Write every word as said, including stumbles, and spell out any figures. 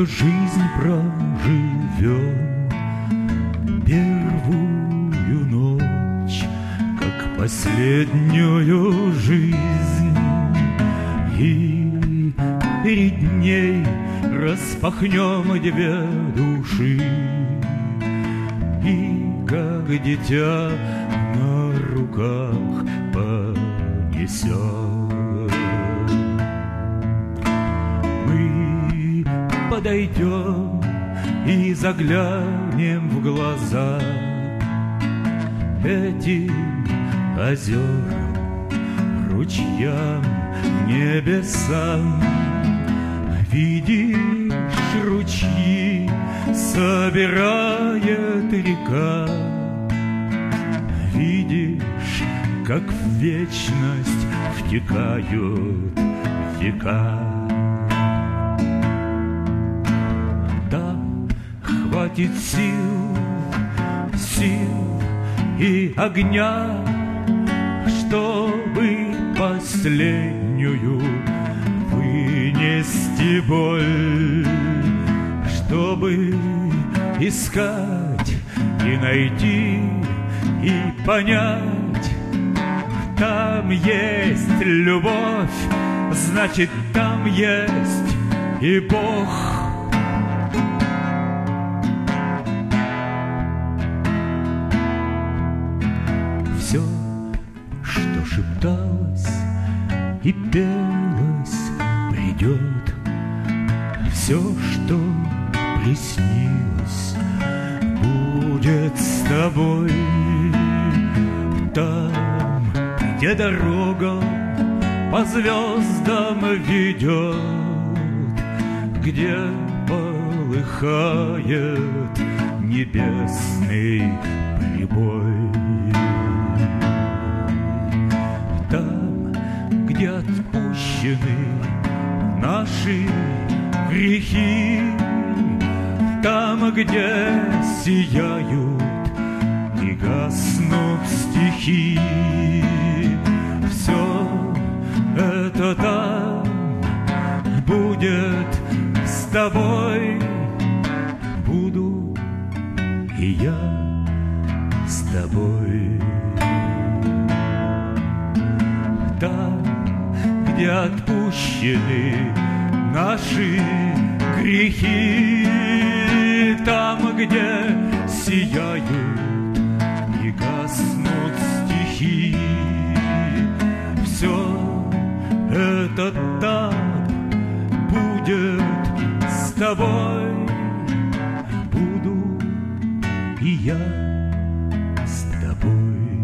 что жизнь проживем первую ночь, как последнюю жизнь, и перед ней распахнем две души, и как дитя на руках понесем. Мы подойдем и заглянем в глаза этим озерам, ручьям, небесам. Видишь, ручьи собирает река, видишь, как в вечность втекают века. Там хватит сил, сил и огня, чтобы последнюю вынести боль, чтобы искать и найти и понять. Там есть любовь, значит, там есть и Бог. Все, что шепталось и пелось, придет. Все, что приснилось, будет с тобой. Там, где дорога по звездам ведет, где полыхает небесный прибой. Там, где отпущены наши грехи, там, где сияют и гаснут стихи, все это там будет с тобой. Буду и я с тобой. Там, где отпущены наши грехи, там, где сияют и гаснут стихи, все это там будет с тобой. Буду и я с тобой.